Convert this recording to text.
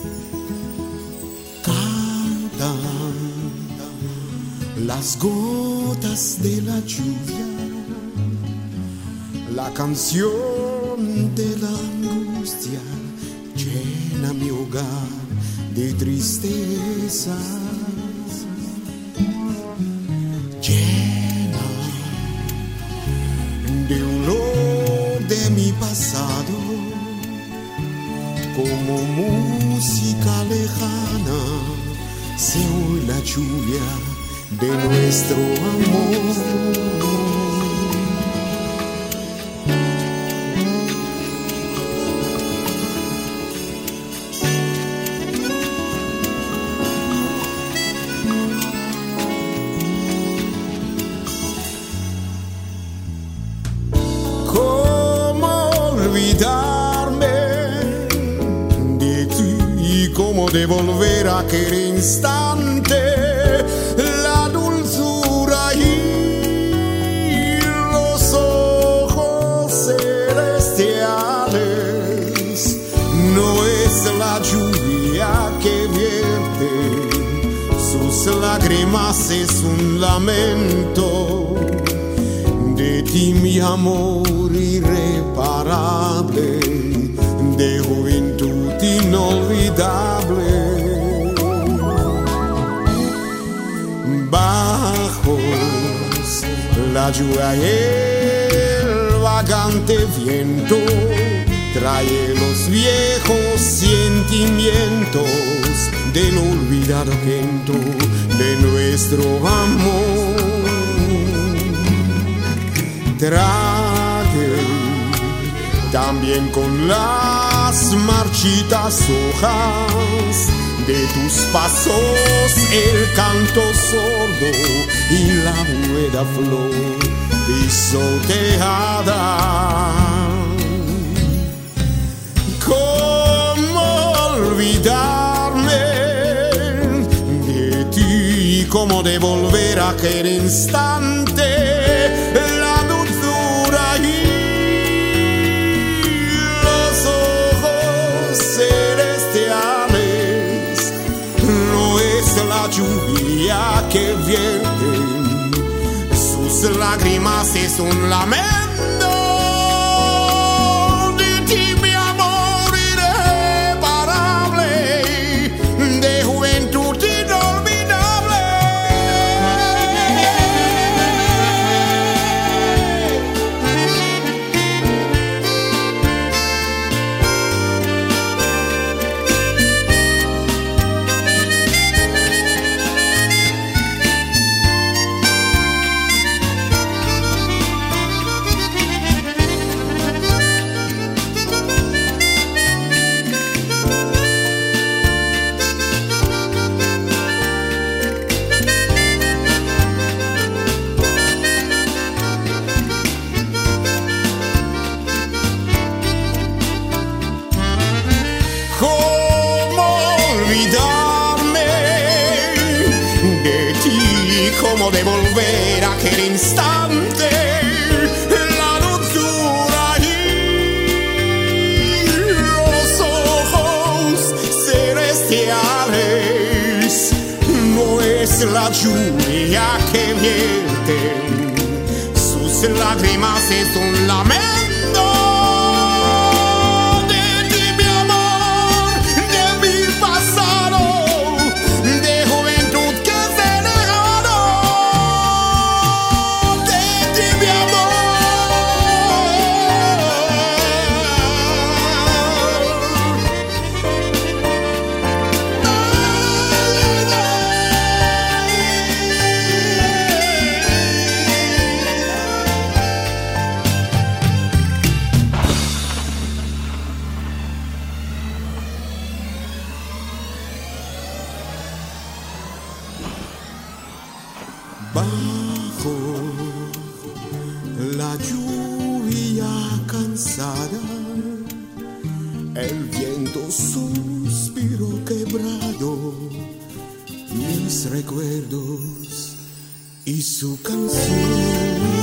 Cantan las gotas de la lluvia, la canción de la angustia llena mi hogar de tristeza, llena de olor de mi pasado, como música lejana se oye la lluvia de nuestro amor. De ti y cómo devolver aquel instante la dulzura y los ojos celestiales. No es la lluvia que vierte, sus lágrimas es un lamento. De ti mi amor irreparable, de juventud inolvidable. Bajo la lluvia el vagante viento trae los viejos sentimientos del olvidado viento de nuestro amor. Trae también con las marchitas hojas de tus pasos el canto sordo y la húmeda flor pisoteada. ¿Cómo olvidarme de ti y cómo devolver aquel instante? La lluvia que vierte, sus lágrimas es un lamento. De ti mi amor irreparable, de juventud inolvidable. Cómo devolver aquel instante la dulzura y los ojos celestiales. No es la lluvia que vierte, sus lágrimas es un lamento. Bajo la lluvia cansada, el viento suspiró quebrado, mis recuerdos y su canción.